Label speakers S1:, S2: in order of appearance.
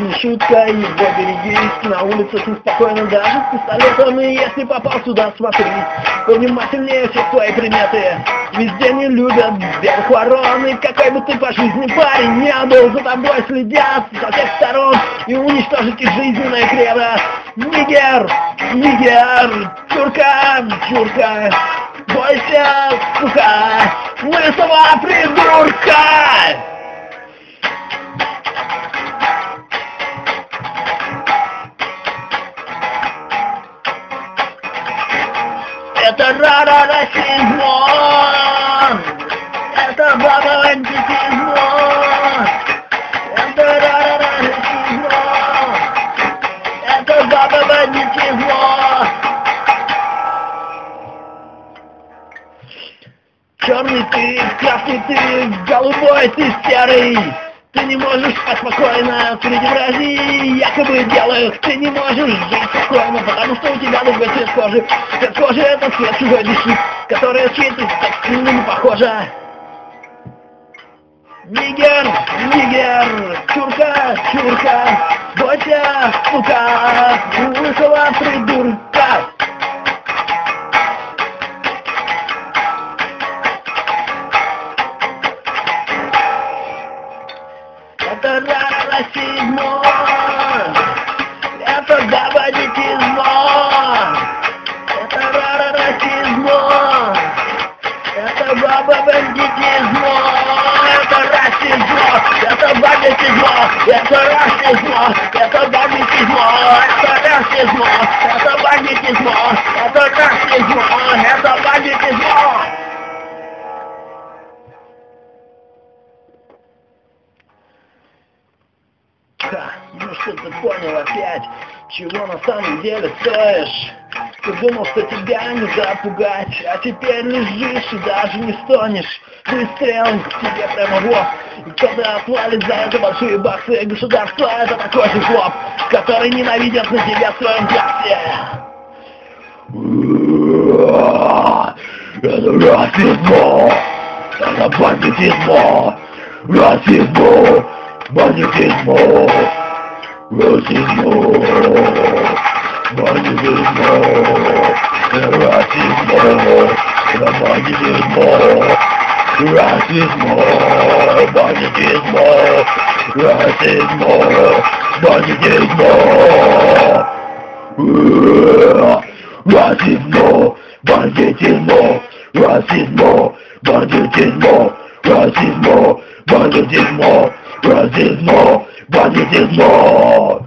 S1: не шутка, его берегись. На улицах неспокойно даже с пистолетом. И если попал сюда, смотри повнимательнее все свои приметы. Везде не любят белых ворон. И какой бы ты по жизни парень не был, за тобой следят со всех сторон. И уничтожить их жизненное кредо. Нигер, нигер, чурка, чурка. Бойся, сука, лысого придурка! Это рара расизма, это баба бандитизма, это рара расизма, это баба бандитизма. Черный ты, красный ты, голубой ты, серый. Ты не можешь спать спокойно среди вражей, якобы делают. Ты не можешь жить спокойно, потому что у тебя другой цвет кожи. Цвет кожи — это цвет чужой души, которая светит, так сильно не похожа. Нигер, нигер, чурка, чурка, бойся, сука, лысого придурка. Это рара расизма, это бабадитизма, это рара расизма, это баба бандитизма, это расизма, это бандитизма, это расизма, это бандитизма, это расизма, это бандитизма, это расизма, это бандитизма. Ну что ты понял опять, чего на самом деле стоишь? Ты думал, что тебя не запугать, а теперь лежишь и даже не стонешь. Выстрел к тебе прямо в лоб, и кто-то отвалит за это большие баксы. Государство — это такой же хлоп, который ненавидят на тебя в своем классе. Это расизм, это бандитизм, расизм. Бандитизмо, расизмо, бандитизмо, расизмо, бандитизмо, расизмо, бандитизмо, расизмо, бандитизмо, расизмо, бандитизмо, расизмо, бандитизмо, расизмо, бандитизмо. Racismo, banditismo.